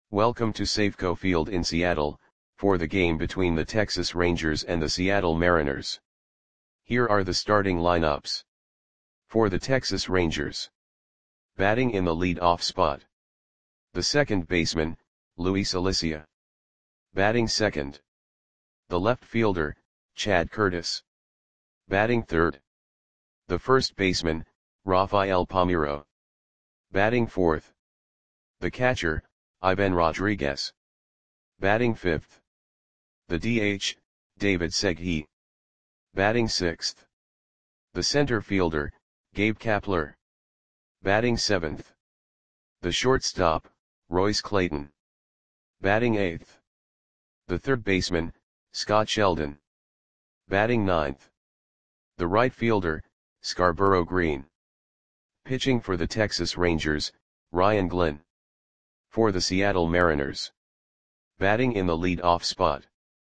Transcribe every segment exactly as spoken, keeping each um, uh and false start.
Welcome to Safeco Field in Seattle, for the game between the Texas Rangers and the Seattle Mariners. Here are the starting lineups. For the Texas Rangers. Batting in the lead-off spot. The second baseman, Luis Alicea. Batting second. The left fielder, Chad Curtis. Batting third. The first baseman, Rafael Palmeiro. Batting fourth. The catcher, Ivan Rodriguez. Batting fifth. The D H, David Segui. Batting sixth. The center fielder, Gabe Kapler. Batting seventh. The shortstop, Royce Clayton. Batting eighth. The third baseman, Scott Sheldon. Batting ninth. The right fielder, Scarborough Green. Pitching for the Texas Rangers, Ryan Glenn. For the Seattle Mariners. Batting in the lead-off spot.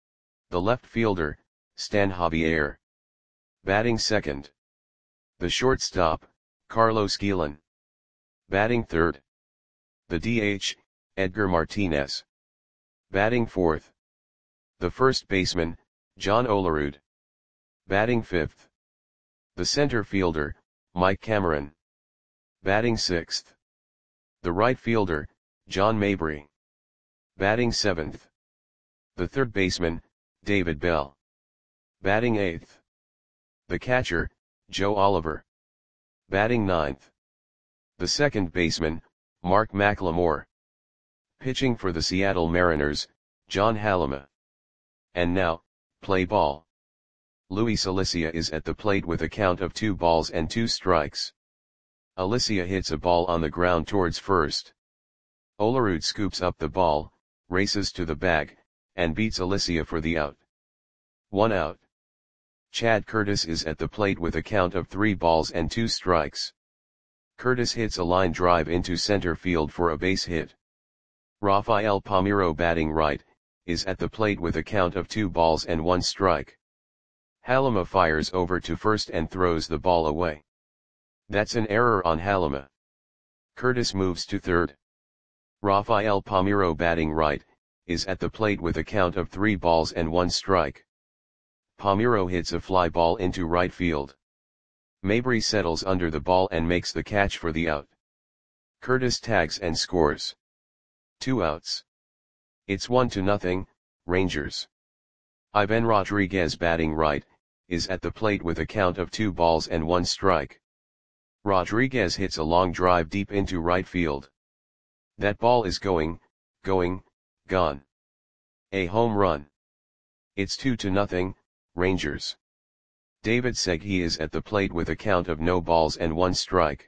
The left fielder, Stan Javier. Batting second. The shortstop, Carlos Guillen. Batting third. The D H, Edgar Martinez. Batting fourth. The first baseman, John Olerud. Batting fifth. The center fielder, Mike Cameron. Batting sixth. The right fielder, John Mabry. Batting seventh. The third baseman, David Bell. Batting eighth. The catcher, Joe Oliver. Batting ninth. The second baseman, Mark McLemore. Pitching for the Seattle Mariners, John Halama. And now, play ball. Luis Alicea is at the plate with a count of two balls and two strikes. Alicea hits a ball on the ground towards first. Olerud scoops up the ball, races to the bag, and beats Alicea for the out. One out. Chad Curtis is at the plate with a count of three balls and two strikes. Curtis hits a line drive into center field for a base hit. Rafael Palmeiro, batting right, is at the plate with a count of two balls and one strike. Halama fires over to first and throws the ball away. That's an error on Halama. Curtis moves to third. Rafael Palmeiro, batting right, is at the plate with a count of three balls and one strike. Palmeiro hits a fly ball into right field. Mabry settles under the ball and makes the catch for the out. Curtis tags and scores. Two outs. It's one to nothing, Rangers. Ivan Rodriguez, batting right, is at the plate with a count of two balls and one strike. Rodriguez hits a long drive deep into right field. That ball is going, going, gone. A home run. It's two to nothing, Rangers. David Segui is at the plate with a count of no balls and one strike.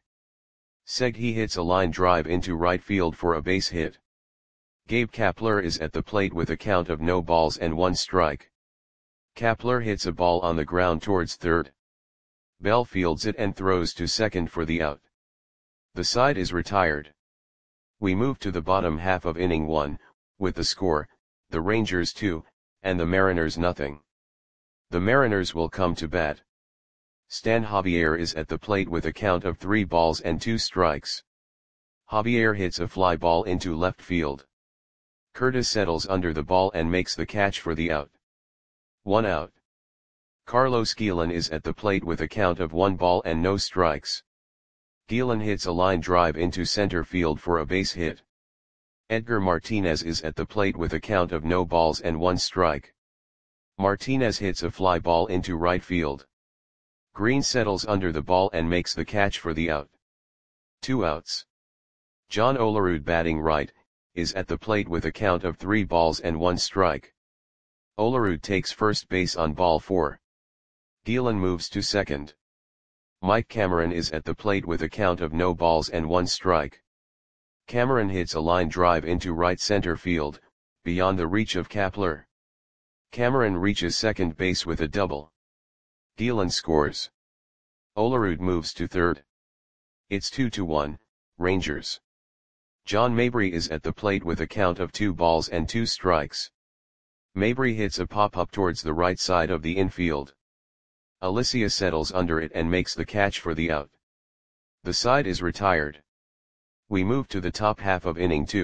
Segui hits a line drive into right field for a base hit. Gabe Kapler is at the plate with a count of no balls and one strike. Kapler hits a ball on the ground towards third. Bell fields it and throws to second for the out. The side is retired. We move to the bottom half of inning one, with the score, the Rangers two, and the Mariners nothing. The Mariners will come to bat. Stan Javier is at the plate with a count of three balls and two strikes. Javier hits a fly ball into left field. Curtis settles under the ball and makes the catch for the out. One out. Carlos Guillen is at the plate with a count of one ball and no strikes. Guillen hits a line drive into center field for a base hit. Edgar Martinez is at the plate with a count of no balls and one strike. Martinez hits a fly ball into right field. Green settles under the ball and makes the catch for the out. Two outs. John Olerud, batting right, is at the plate with a count of three balls and one strike. Olerud takes first base on ball four. Guillen moves to second. Mike Cameron is at the plate with a count of no balls and one strike. Cameron hits a line drive into right center field, beyond the reach of Kapler. Cameron reaches second base with a double. Guillen scores. Olerud moves to third. It's two to one, Rangers. John Mabry is at the plate with a count of two balls and two strikes. Mabry hits a pop-up towards the right side of the infield. Alicea settles under it and makes the catch for the out. The side is retired. We move to the top half of inning two,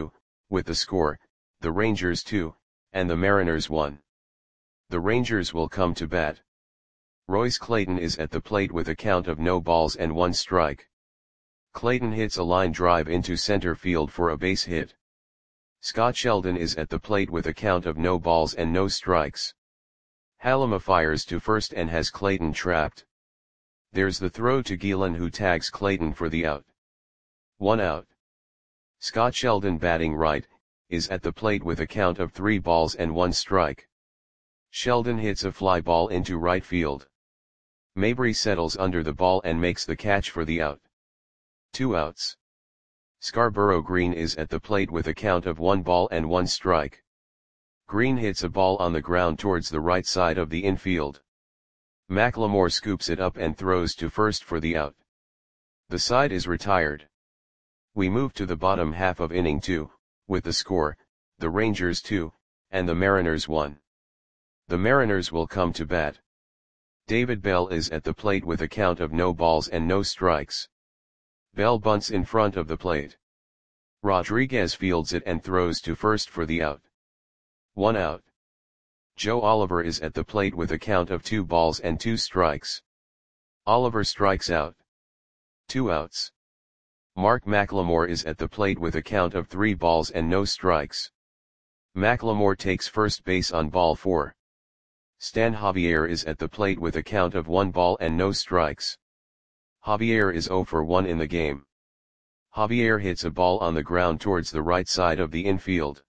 with the score, the Rangers two, and the Mariners one. The Rangers will come to bat. Royce Clayton is at the plate with a count of no balls and one strike. Clayton hits a line drive into center field for a base hit. Scott Sheldon is at the plate with a count of no balls and no strikes. Halima fires to first and has Clayton trapped. There's the throw to Gielan, who tags Clayton for the out. One out. Scott Sheldon, batting right, is at the plate with a count of three balls and one strike. Sheldon hits a fly ball into right field. Mabry settles under the ball and makes the catch for the out. Two outs. Scarborough Green is at the plate with a count of one ball and one strike. Green hits a ball on the ground towards the right side of the infield. McLemore scoops it up and throws to first for the out. The side is retired. We move to the bottom half of inning two, with the score, the Rangers two, and the Mariners one. The Mariners will come to bat. David Bell is at the plate with a count of no balls and no strikes. Bell bunts in front of the plate. Rodriguez fields it and throws to first for the out. One out. Joe Oliver is at the plate with a count of two balls and two strikes. Oliver strikes out. Two outs. Mark McLemore is at the plate with a count of three balls and no strikes. McLemore takes first base on ball four. Stan Javier is at the plate with a count of one ball and no strikes. Javier is zero for one in the game. Javier hits a ball on the ground towards the right side of the infield.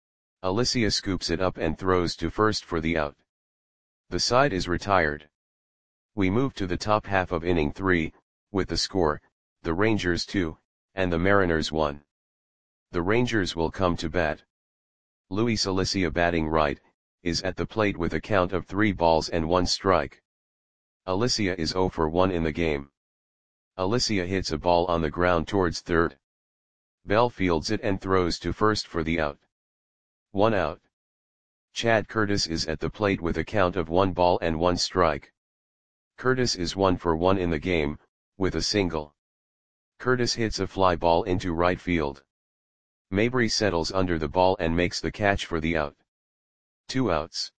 Alicia scoops it up and throws to first for the out. The side is retired. We move to the top half of inning three, with the score, the Rangers two, and the Mariners one. The Rangers will come to bat. Luis Alicia, batting right, is at the plate with a count of three balls and one strike. Alicia is zero for one in the game. Alicia hits a ball on the ground towards third. Bell fields it and throws to first for the out. One out. Chad Curtis is at the plate with a count of one ball and one strike. Curtis is one for one in the game, with a single. Curtis hits a fly ball into right field. Mabry settles under the ball and makes the catch for the out. Two outs.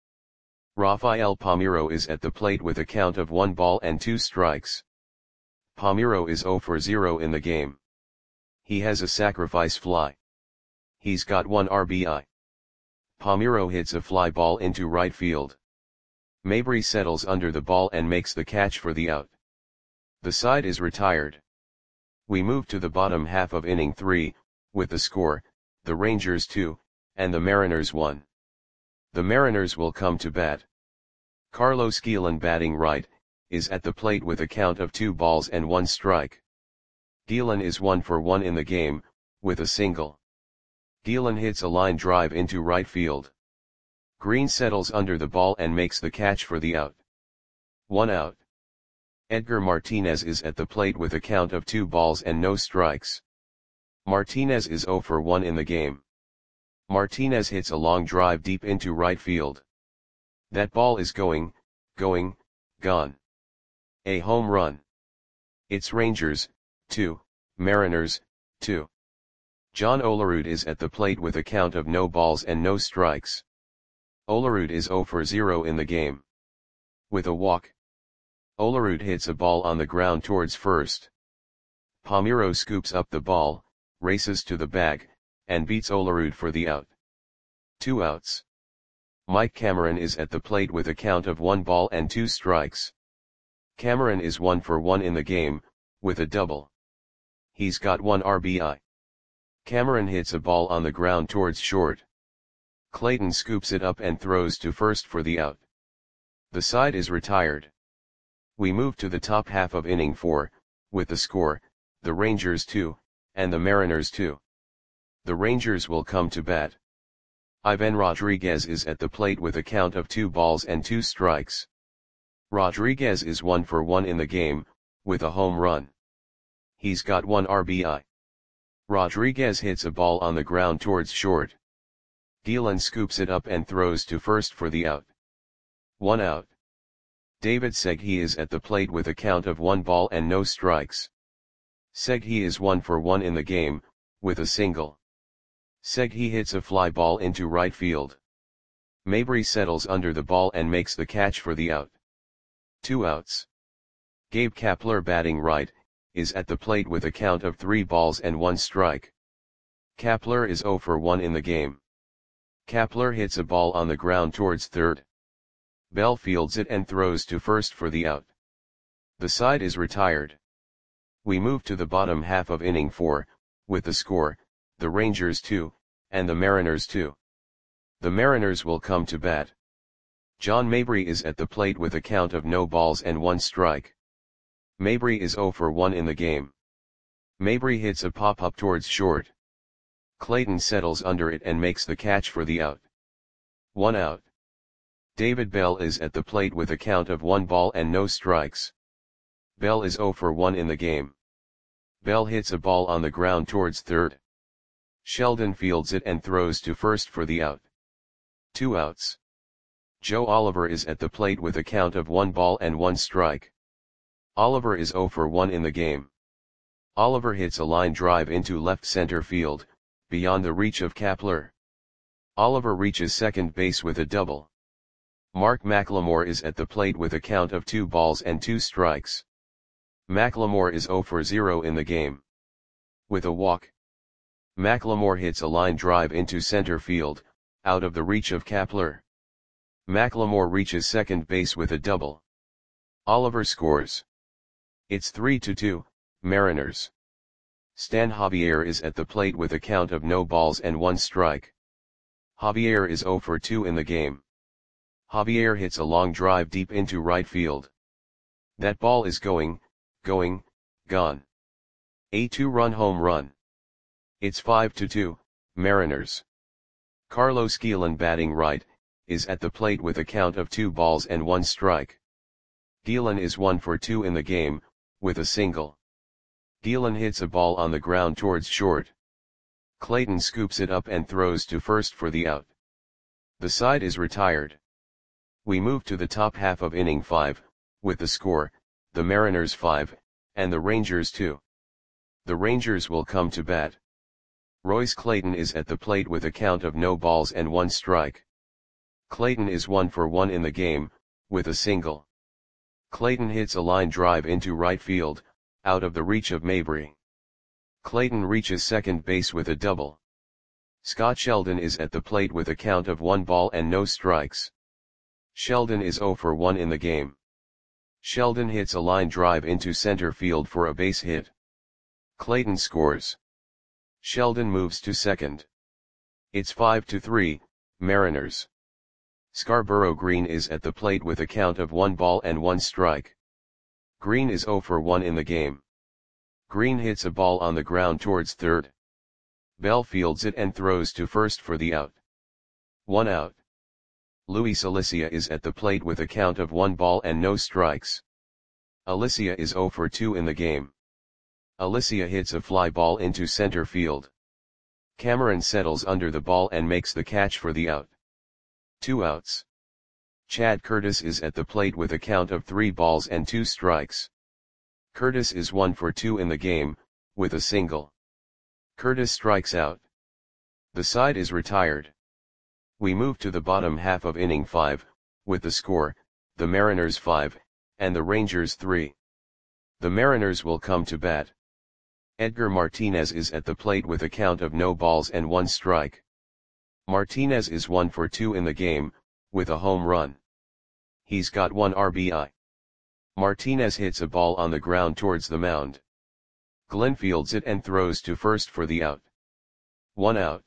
Rafael Palmeiro is at the plate with a count of one ball and two strikes. Palmeiro is zero for zero in the game. He has a sacrifice fly. He's got one R B I. Palmeiro hits a fly ball into right field. Mabry settles under the ball and makes the catch for the out. The side is retired. We move to the bottom half of inning three, with the score, the Rangers two, and the Mariners one. The Mariners will come to bat. Carlos Gielan, batting right, is at the plate with a count of two balls and one strike. Gielan is one for one in the game, with a single. Gielan hits a line drive into right field. Green settles under the ball and makes the catch for the out. One out. Edgar Martinez is at the plate with a count of two balls and no strikes. Martinez is zero for one in the game. Martinez hits a long drive deep into right field. That ball is going, going, gone. A home run. It's Rangers, two, Mariners, two. John Olerud is at the plate with a count of no balls and no strikes. Olerud is zero for zero in the game. With a walk. Olerud hits a ball on the ground towards first. Palmeiro scoops up the ball, races to the bag, and beats Olerud for the out. Two outs. Mike Cameron is at the plate with a count of one ball and two strikes. Cameron is one for one in the game, with a double. He's got one R B I. Cameron hits a ball on the ground towards short. Clayton scoops it up and throws to first for the out. The side is retired. We move to the top half of inning four, with the score, the Rangers two, and the Mariners two. The Rangers will come to bat. Ivan Rodriguez is at the plate with a count of two balls and two strikes. Rodriguez is one for one in the game, with a home run. He's got one R B I. Rodriguez hits a ball on the ground towards short. Gielan scoops it up and throws to first for the out. One out. David Segui is at the plate with a count of one ball and no strikes. Segui is one for one in the game, with a single. Seghi hits a fly ball into right field. Mabry settles under the ball and makes the catch for the out. Two outs. Gabe Kapler, batting right, is at the plate with a count of three balls and one strike. Kapler is zero for one in the game. Kapler hits a ball on the ground towards third. Bell fields it and throws to first for the out. The side is retired. We move to the bottom half of inning four, with the score, the Rangers two, and the Mariners two. The Mariners will come to bat. John Mabry is at the plate with a count of no balls and one strike. Mabry is zero for one in the game. Mabry hits a pop-up towards short. Clayton settles under it and makes the catch for the out. One out. David Bell is at the plate with a count of one ball and no strikes. Bell is zero for one in the game. Bell hits a ball on the ground towards third. Sheldon fields it and throws to first for the out. Two outs. Joe Oliver is at the plate with a count of one ball and one strike. Oliver is zero for one in the game. Oliver hits a line drive into left center field, beyond the reach of Kapler. Oliver reaches second base with a double. Mark McLemore is at the plate with a count of two balls and two strikes. McLemore is zero for zero in the game. With a walk. McLemore hits a line drive into center field, out of the reach of Kapler. McLemore reaches second base with a double. Oliver scores. It's three to two, Mariners. Stan Javier is at the plate with a count of no balls and one strike. Javier is zero for two in the game. Javier hits a long drive deep into right field. That ball is going, going, gone. A two-run home run. It's five to two, Mariners. Carlos Guillen, batting right, is at the plate with a count of two balls and one strike. Guillen is one for two in the game, with a single. Guillen hits a ball on the ground towards short. Clayton scoops it up and throws to first for the out. The side is retired. We move to the top half of inning five, with the score, the Mariners five, and the Rangers two. The Rangers will come to bat. Royce Clayton is at the plate with a count of no balls and one strike. Clayton is one for one in the game, with a single. Clayton hits a line drive into right field, out of the reach of Mabry. Clayton reaches second base with a double. Scott Sheldon is at the plate with a count of one ball and no strikes. Sheldon is zero for one in the game. Sheldon hits a line drive into center field for a base hit. Clayton scores. Sheldon moves to second. It's five to three, Mariners. Scarborough Green is at the plate with a count of one ball and one strike. Green is zero for one in the game. Green hits a ball on the ground towards third. Bell fields it and throws to first for the out. One out. Luis Alicia is at the plate with a count of one ball and no strikes. Alicia is zero for two in the game. Alicia hits a fly ball into center field. Cameron settles under the ball and makes the catch for the out. Two outs. Chad Curtis is at the plate with a count of three balls and two strikes. Curtis is one for two in the game, with a single. Curtis strikes out. The side is retired. We move to the bottom half of inning five, with the score, the Mariners five, and the Rangers three. The Mariners will come to bat. Edgar Martinez is at the plate with a count of no balls and one strike. Martinez is one for two in the game, with a home run. He's got one R B I. Martinez hits a ball on the ground towards the mound. Glenn fields it and throws to first for the out. One out.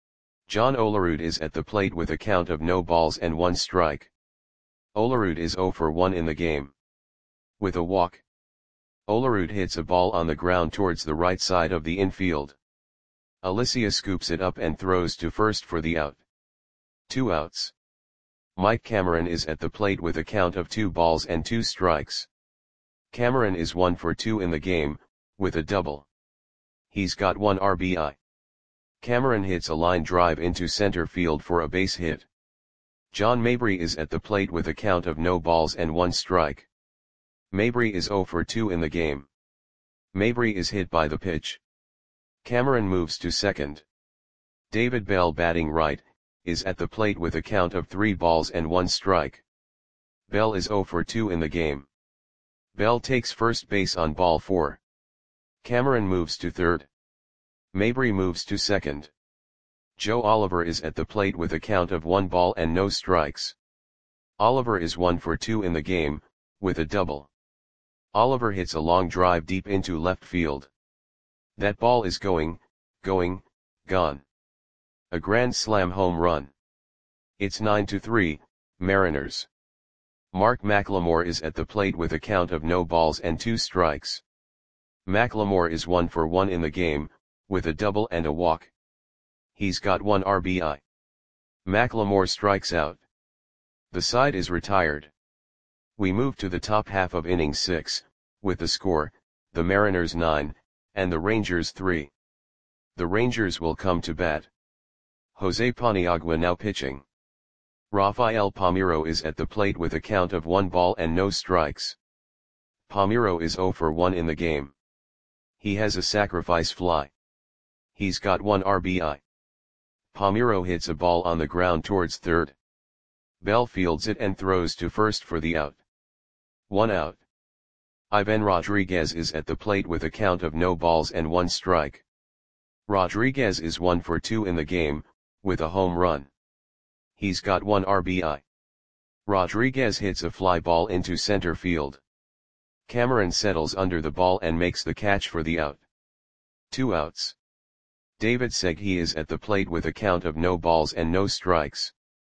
John Olerud is at the plate with a count of no balls and one strike. Olerud is zero for one in the game. With a walk. Olerud hits a ball on the ground towards the right side of the infield. Alicia scoops it up and throws to first for the out. Two outs. Mike Cameron is at the plate with a count of two balls and two strikes. Cameron is one for two in the game, with a double. He's got one R B I. Cameron hits a line drive into center field for a base hit. John Mabry is at the plate with a count of no balls and one strike. Mabry is zero for two in the game. Mabry is hit by the pitch. Cameron moves to second. David Bell, batting right, is at the plate with a count of three balls and one strike. Bell is zero for two in the game. Bell takes first base on ball four. Cameron moves to third. Mabry moves to second. Joe Oliver is at the plate with a count of one ball and no strikes. Oliver is one for two in the game, with a double. Oliver hits a long drive deep into left field. That ball is going, going, gone. A grand slam home run. It's nine to three, Mariners. Mark McLemore is at the plate with a count of no balls and two strikes. McLemore is one for one in the game, with a double and a walk. He's got one R B I. McLemore strikes out. The side is retired. We move to the top half of inning six, with the score, the Mariners nine, and the Rangers three. The Rangers will come to bat. Jose Paniagua now pitching. Rafael Palmeiro is at the plate with a count of one ball and no strikes. Palmeiro is zero for one in the game. He has a sacrifice fly. He's got one R B I. Palmeiro hits a ball on the ground towards third. Bell fields it and throws to first for the out. One out. Ivan Rodriguez is at the plate with a count of no balls and one strike. Rodriguez is one for two in the game, with a home run. He's got one R B I. Rodriguez hits a fly ball into center field. Cameron settles under the ball and makes the catch for the out. Two outs. David Segui is at the plate with a count of no balls and no strikes.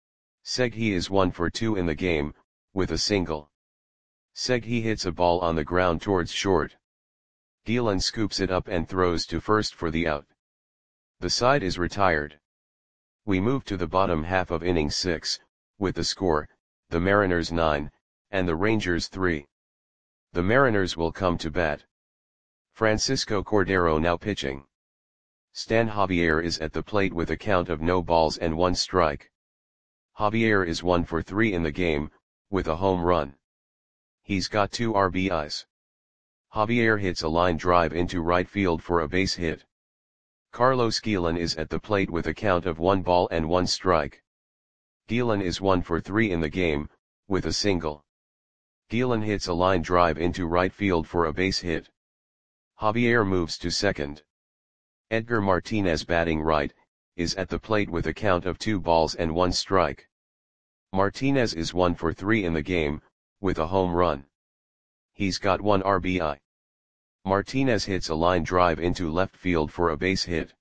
Segui is one for two in the game, with a single. Segui hits a ball on the ground towards short. Gielan scoops it up and throws to first for the out. The side is retired. We move to the bottom half of inning six, with the score, the Mariners nine, and the Rangers three. The Mariners will come to bat. Francisco Cordero now pitching. Stan Javier is at the plate with a count of no balls and one strike. Javier is one for three in the game, with a home run. He's got two R B Is. Javier hits a line drive into right field for a base hit. Carlos Gielan is at the plate with a count of one ball and one strike. Gielan is one for three in the game, with a single. Gielan hits a line drive into right field for a base hit. Javier moves to second. Edgar Martinez, batting right, is at the plate with a count of two balls and one strike. Martinez is one for three in the game, with a home run. He's got one R B I. Martinez hits a line drive into left field for a base hit.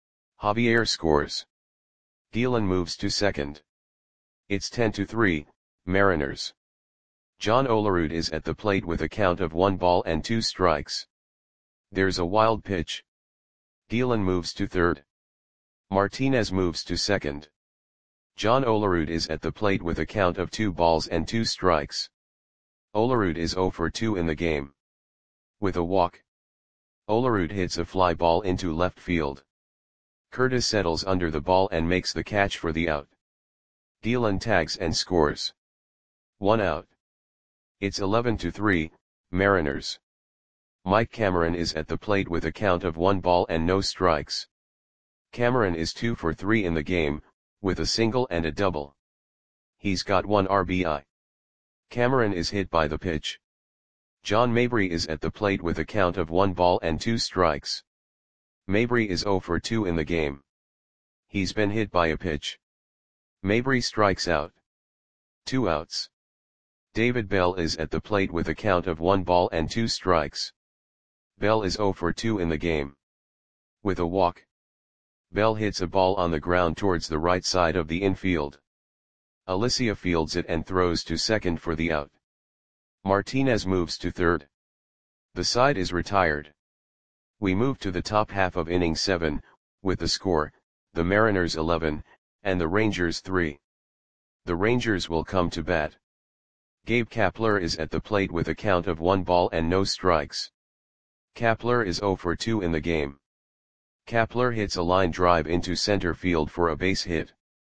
Javier scores. Gielan moves to second. It's ten to three, Mariners. John Olerud is at the plate with a count of one ball and two strikes. There's a wild pitch. Gielan moves to third. Martinez moves to second. John Olerud is at the plate with a count of two balls and two strikes. Olerud is zero for two in the game. With a walk. Olerud hits a fly ball into left field. Curtis settles under the ball and makes the catch for the out. Gielan tags and scores. One out. It's eleven to three, Mariners. Mike Cameron is at the plate with a count of one ball and no strikes. Cameron is two for three in the game, with a single and a double. He's got one R B I. Cameron is hit by the pitch. John Mabry is at the plate with a count of one ball and two strikes. Mabry is zero for two in the game. He's been hit by a pitch. Mabry strikes out. Two outs. David Bell is at the plate with a count of one ball and two strikes. Bell is zero for two in the game. With a walk. Bell hits a ball on the ground towards the right side of the infield. Alicia fields it and throws to second for the out. Martinez moves to third. The side is retired. We move to the top half of inning seven, with the score, the Mariners eleven, and the Rangers three. The Rangers will come to bat. Gabe Kapler is at the plate with a count of one ball and no strikes. Kapler is zero for two in the game. Kapler hits a line drive into center field for a base hit.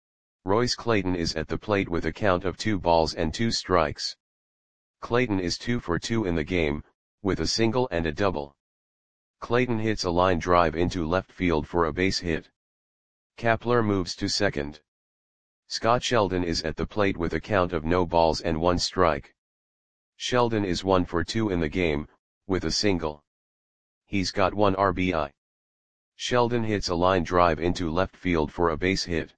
Royce Clayton is at the plate with a count of two balls and two strikes. Clayton is two for two in the game, with a single and a double. Clayton hits a line drive into left field for a base hit. Kapler moves to second. Scott Sheldon is at the plate with a count of no balls and one strike. Sheldon is one for two in the game, with a single. He's got one R B I. Sheldon hits a line drive into left field for a base hit.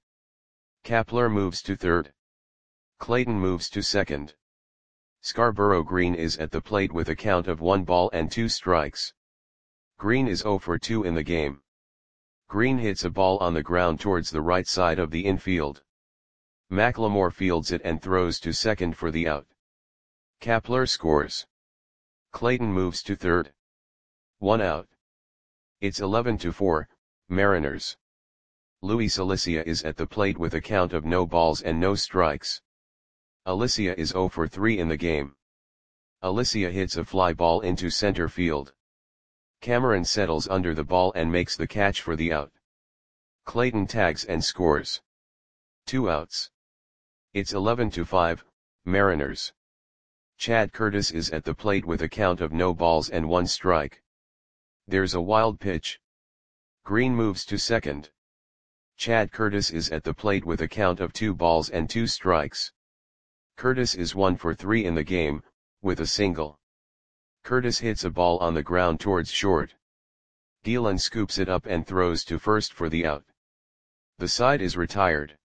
Kapler moves to third. Clayton moves to second. Scarborough Green is at the plate with a count of one ball and two strikes. Green is zero for two in the game. Green hits a ball on the ground towards the right side of the infield. McLemore fields it and throws to second for the out. Kapler scores. Clayton moves to third. One out. It's eleven to four, Mariners. Luis Alicia is at the plate with a count of no balls and no strikes. Alicia is zero for three in the game. Alicia hits a fly ball into center field. Cameron settles under the ball and makes the catch for the out. Clayton tags and scores. Two outs. It's eleven to five, Mariners. Chad Curtis is at the plate with a count of no balls and one strike. There's a wild pitch. Green moves to second. Chad Curtis is at the plate with a count of two balls and two strikes. Curtis is one for three in the game, with a single. Curtis hits a ball on the ground towards short. Gielan scoops it up and throws to first for the out. The side is retired.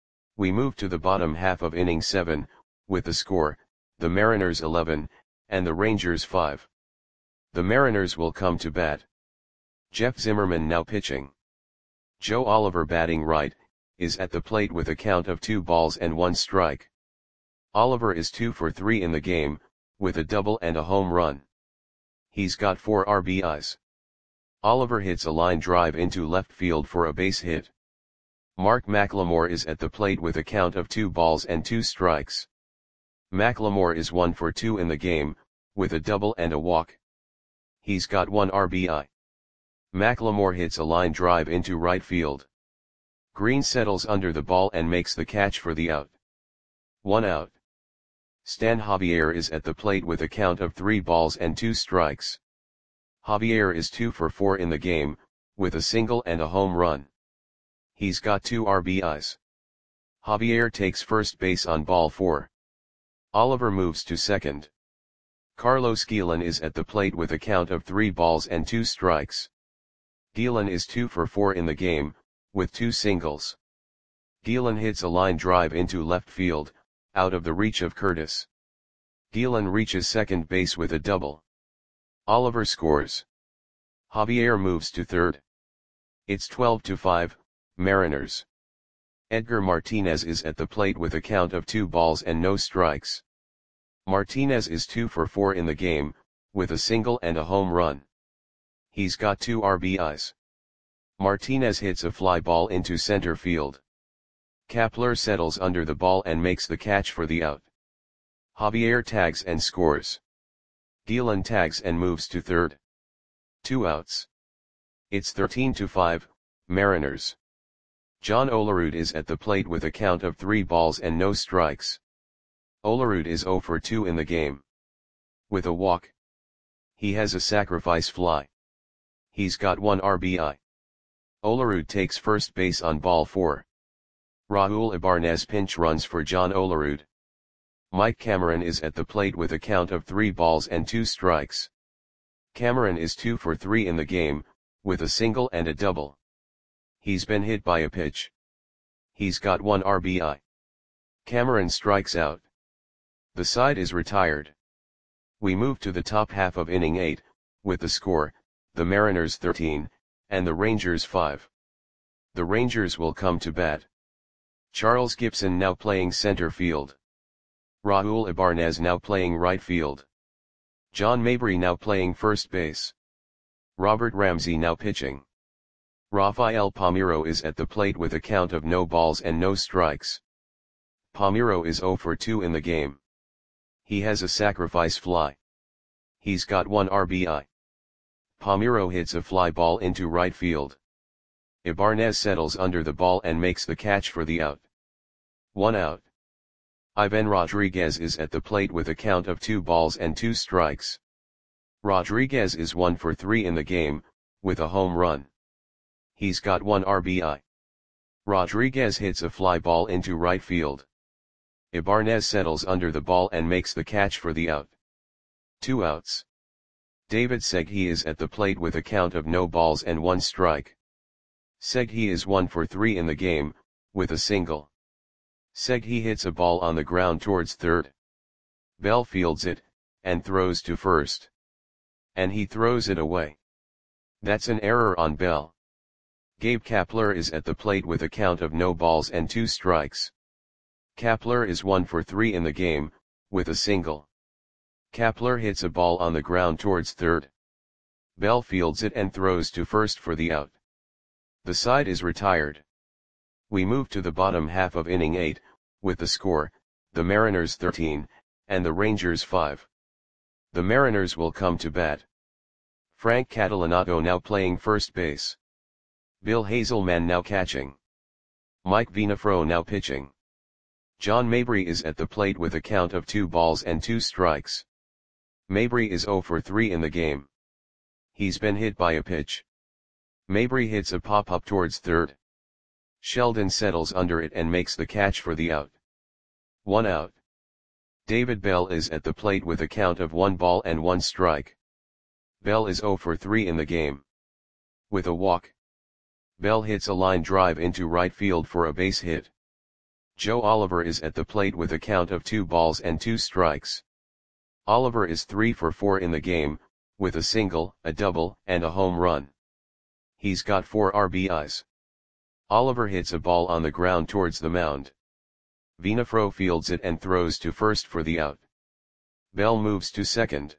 We move to the bottom half of inning seven, with the score, the Mariners eleven, and the Rangers five. The Mariners will come to bat. Jeff Zimmerman now pitching. Joe Oliver batting right, is at the plate with a count of two balls and one strike. Oliver is two for three in the game, with a double and a home run. He's got four R B Is. Oliver hits a line drive into left field for a base hit. Mark McLemore is at the plate with a count of two balls and two strikes. McLemore is one for two in the game, with a double and a walk. He's got one R B I. McLemore hits a line drive into right field. Green settles under the ball and makes the catch for the out. One out. Stan Javier is at the plate with a count of three balls and two strikes. Javier is two for four in the game, with a single and a home run. He's got two R B Is. Javier takes first base on ball four. Oliver moves to second. Carlos Gielan is at the plate with a count of three balls and two strikes. Gielan is two for four in the game, with two singles. Gielan hits a line drive into left field, out of the reach of Curtis. Gielan reaches second base with a double. Oliver scores. Javier moves to third. It's twelve to five, Mariners. Edgar Martinez is at the plate with a count of two balls and no strikes. Martinez is two for four in the game, with a single and a home run. He's got two R B Is. Martinez hits a fly ball into center field. Kapler settles under the ball and makes the catch for the out. Javier tags and scores. Gielan tags and moves to third. Two outs. It's thirteen to five, Mariners. John Olerud is at the plate with a count of three balls and no strikes. Olerud is zero for two in the game. With a walk. He has a sacrifice fly. He's got one R B I. Olerud takes first base on ball four. Raul Ibanez pinch runs for John Olerud. Mike Cameron is at the plate with a count of three balls and two strikes. Cameron is two for three in the game, with a single and a double. He's been hit by a pitch. He's got one R B I. Cameron strikes out. The side is retired. We move to the top half of inning eight, with the score, the Mariners thirteen, and the Rangers five. The Rangers will come to bat. Charles Gibson now playing center field. Raul Ibanez now playing right field. John Mabry now playing first base. Robert Ramsey now pitching. Rafael Palmeiro is at the plate with a count of no balls and no strikes. Palmeiro is zero for two in the game. He has a sacrifice fly. He's got one R B I. Palmeiro hits a fly ball into right field. Ibanez settles under the ball and makes the catch for the out. One out. Ivan Rodriguez is at the plate with a count of two balls and two strikes. Rodriguez is one for three in the game, with a home run. He's got one R B I. Rodriguez hits a fly ball into right field. Ibanez settles under the ball and makes the catch for the out. Two outs. David Segui is at the plate with a count of no balls and one strike. Segui is one for three in the game, with a single. Segui hits a ball on the ground towards third. Bell fields it, and throws to first. And he throws it away. That's an error on Bell. Gabe Kapler is at the plate with a count of no balls and two strikes. Kapler is one for three in the game, with a single. Kapler hits a ball on the ground towards third. Bell fields it and throws to first for the out. The side is retired. We move to the bottom half of inning eight, with the score, the Mariners thirteen, and the Rangers five. The Mariners will come to bat. Frank Catalanato now playing first base. Bill Hazelman now catching. Mike Vinafro now pitching. John Mabry is at the plate with a count of two balls and two strikes. Mabry is zero for three in the game. He's been hit by a pitch. Mabry hits a pop-up towards third. Sheldon settles under it and makes the catch for the out. One out. David Bell is at the plate with a count of one ball and one strike. Bell is zero for three in the game. With a walk. Bell hits a line drive into right field for a base hit. Joe Oliver is at the plate with a count of two balls and two strikes. Oliver is three for four in the game, with a single, a double, and a home run. He's got four R B Is. Oliver hits a ball on the ground towards the mound. Vinafro fields it and throws to first for the out. Bell moves to second.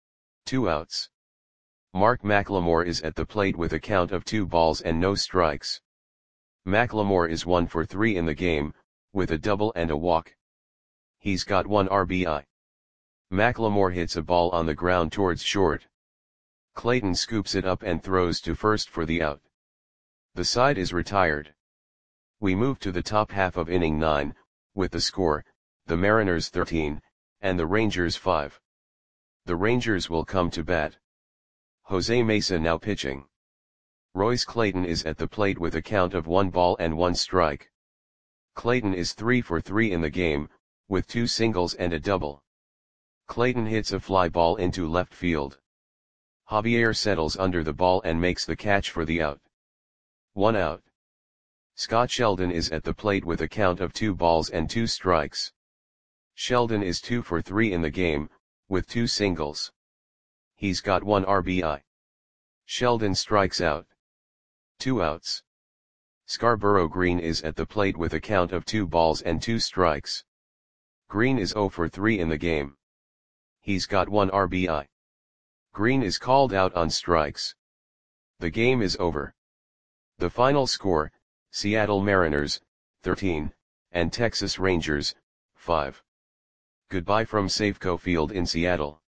Two outs. Mark McLemore is at the plate with a count of two balls and no strikes. McLemore is one for three in the game, with a double and a walk. He's got one R B I. McLemore hits a ball on the ground towards short. Clayton scoops it up and throws to first for the out. The side is retired. We move to the top half of inning nine, with the score, the Mariners thirteen, and the Rangers five. The Rangers will come to bat. Jose Mesa now pitching. Royce Clayton is at the plate with a count of one ball and one strike. Clayton is three for three in the game, with two singles and a double. Clayton hits a fly ball into left field. Javier settles under the ball and makes the catch for the out. One out. Scott Sheldon is at the plate with a count of two balls and two strikes. Sheldon is two for three in the game, with two singles. He's got one R B I. Sheldon strikes out. Two outs. Scarborough Green is at the plate with a count of two balls and two strikes. Green is zero for three in the game. He's got one R B I. Green is called out on strikes. The game is over. The final score, Seattle Mariners, thirteen, and Texas Rangers, five. Goodbye from Safeco Field in Seattle.